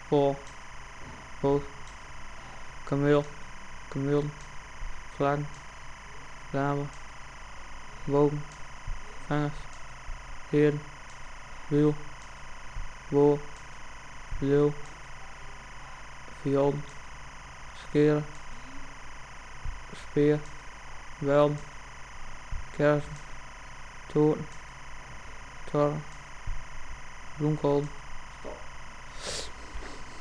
Pol, boog, kameel, kameel, slang, ramen, boom, vangers, heer, wiel, boor, leeuw, viool, skeren, speer, welm, kersen, toorn, tor, bloemkool,